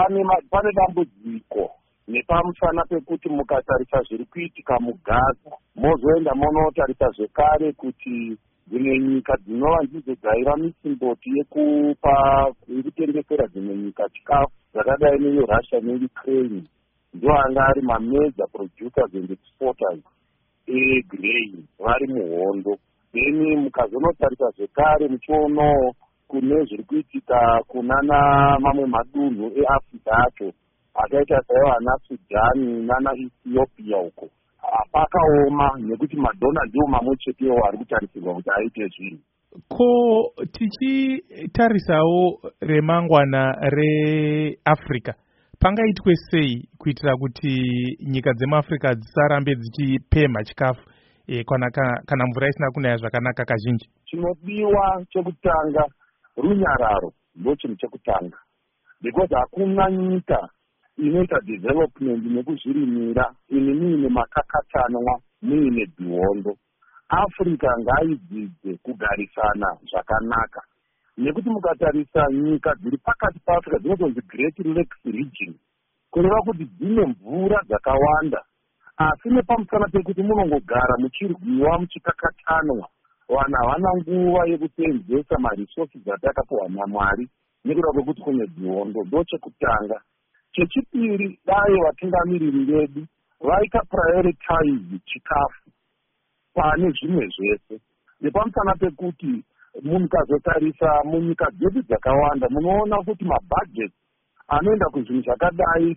pane dambudziko nepamusana pekuti mukatarisa zviri kuitika mugaza mozoenda monotarisa zvekare kuti dzimwe nyika dzinova ndidzo dzaiva misimboti yekutengesera dzimwe nyika chikafu dzakadai neRussia neUkraine ndiwo anga ari mamajor producers and exporters egrain vari muhondo. Then mukazonotarisa zvekare muchionawo kune zviri kuitika kunana mamwe madunhu eAfrica acho akaita saana Sudani nana Ethiopia uko pakaoma nekuti madhona ndiwo mamwe chetewo ari kutarisirwa kuti aite zvinhu. Ko tichitarisawo remangwana reAfrica pangaitwe sei kuitira kuti nyika dzemuAfrica dzisarambe dzichipemha chikafu kana mvura isina kunaya zvakanaka kazhinji? Chinodiwa chekutanga runyararo ndo chinhu chekutanga, because hakuna nyika inoita development nekuzvirimira muine makakatanwa muine dhihondo. Africa ngaidzidze kugarisana zvakanaka, nekuti mukatarisa nyika dziri pakati paAfrica dzinotonzi Great Lakes region kureva kuti dzine mvura dzakawanda, asi nepamusana pekuti munongogara muchirwiwa muchikakatanwa, vanhu havana nguva yekuseenzesa marisources atakapiwa naMwari nekuda kwekuti kune dhihondo. Ndo chekutanga. Chechipiri, dai vatungamiriri vedu vaita prioritize chikafu pane zvimwe zvese, nepamusana pekuti mukazotarisa munyika dzedu dzakawanda munoona kuti mabudget anoenda kuzvinhu zvakadai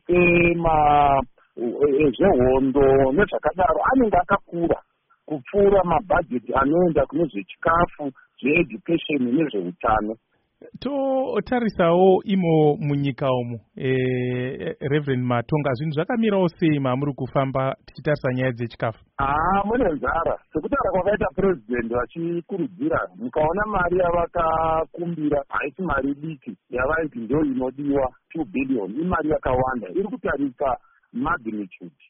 zvehondo nezvakadaro anenge akakura kupfuura mabhajeti anoenda kune zvechikafu, zveeducation nezveutano. Totarisawo imo munyika umu, Reverend Matonga, zvinhu zvakamirawo sei mamuri kufamba tichitarisa nyaya dzechikafu? Mune nzara sekutaura kwakaita president vachikurudzira, mukaona mari yavakakumbira haisi mari diki yavaiti ndo inodiwa 2 billion, imari yakawanda, iri kutarisa magnitude